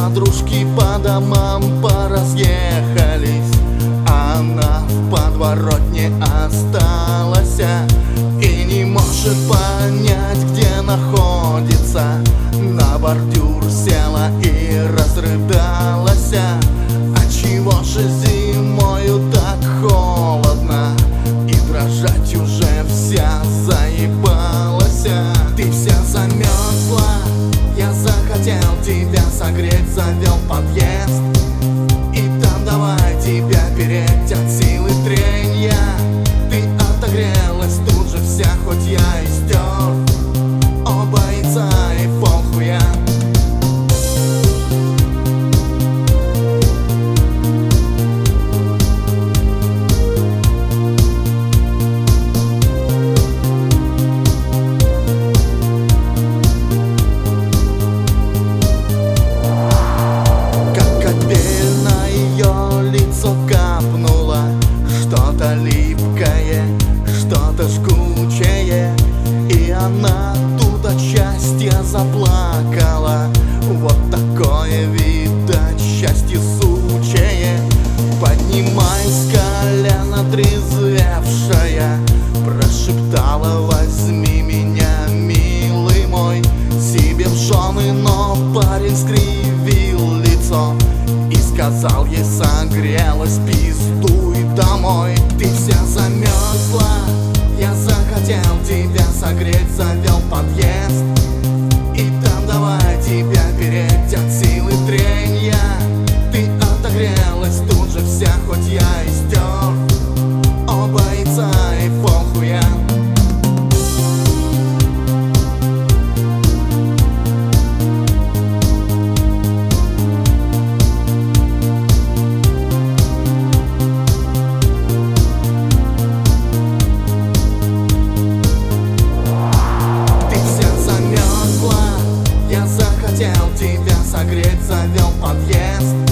Подружки по домам поразъехались, она в подворотне осталась и не может понять, где находится. На бордюр села и разрыдалась. Отчего же зимою так холодно, и дрожать уже вся заебалась? Ты вся замерзла, я захотел тебя согреть, завел подъезд, и там давай тебя переть от силы тренья. Ты отогрелась тут же вся, хоть я и стер оба яйца и полхуя. Капнуло что-то липкое, что-то жгучее, и она тут от счастья заплакала. Вот такое, видать, счастье сучее. Поднимаясь с колена трезвевшая, прошептала: возьми меня, милый мой, себе в жены. Но парень скривил лицо и сказал ей: согрелась, пиздуй домой. Ты вся замерзла, я захотел тебя согреть, завел подъезд, и там давай тебя переть от силы тренья. Ты отогрелась тут же вся, хоть я и стер оба яйца и полхуя. Хотел тебя согреть, завел подъезд,